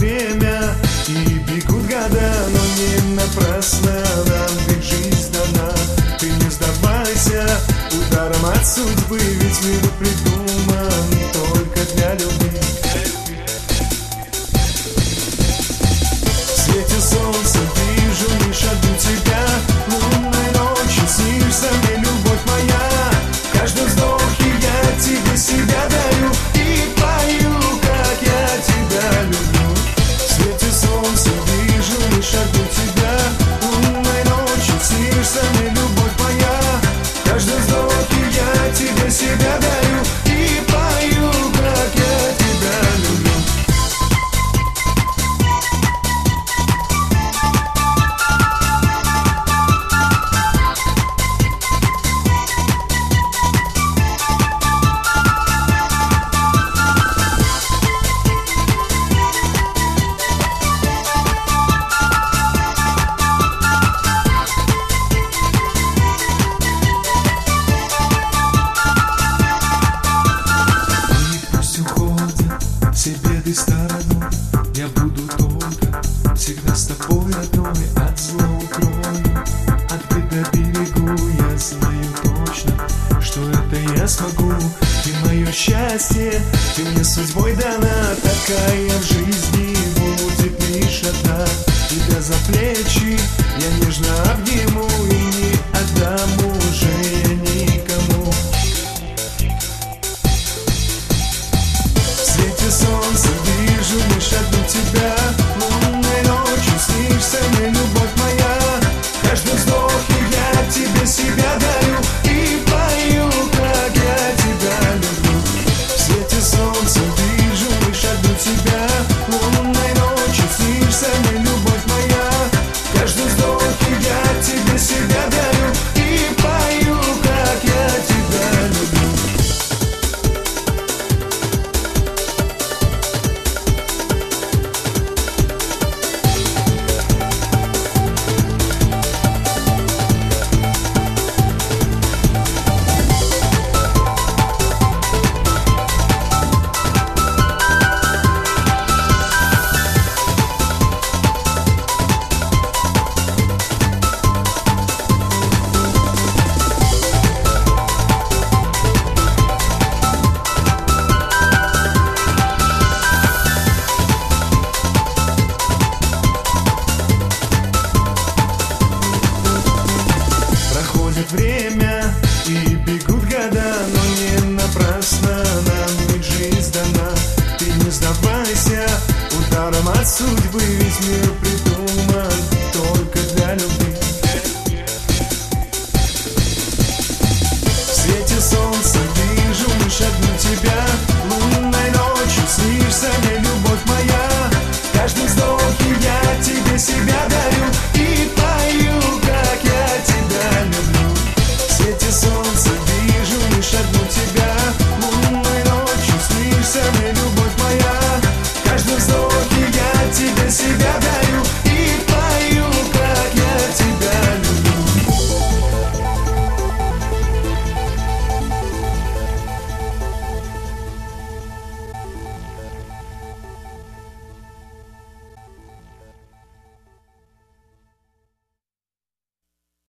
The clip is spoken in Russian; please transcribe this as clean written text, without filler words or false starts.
время и бегут года, но не напрасно нам, ведь жизнь дана. Ты не сдавайся ударом от судьбы, ведь мир придуман только для любви. В свете солнца вижу лишь одну тебя, лунной ночью снишься мне, любовь моя. Каждый вздох я тебе себя дарю и пою, как я тебя люблю. В свете солнца вижу лишь одну тебя, лунной ночью снишься мне, любовь моя. Каждый вздох я тебе себя дарю и пою, как я тебя люблю. Все беды стороной, я буду только всегда с тобой одной. От зла укрою, от бед до берегу. Я знаю точно, что это я смогу. Ты мое счастье, ты мне судьбой дана. Такая в жизни будет лишь одна. Тебя за плечи я нежно обниму и не отдам уже я никому. Солнце вижу лишь одну тебя, лунной ночью снишься мне, любовь моя. Каждый вздох я тебе себя дарю и пою, как я тебя люблю. В свете солнца вижу лишь одну тебя, лунной ночью снишься мне, любовь моя. Каждый вздох я тебе себя дарю и пою, как я тебя люблю. Время и бегут года, но не напрасно нам, ведь жизнь дана. Ты не сдавайся ударом от судьбы, ведь мир придуман только для любви.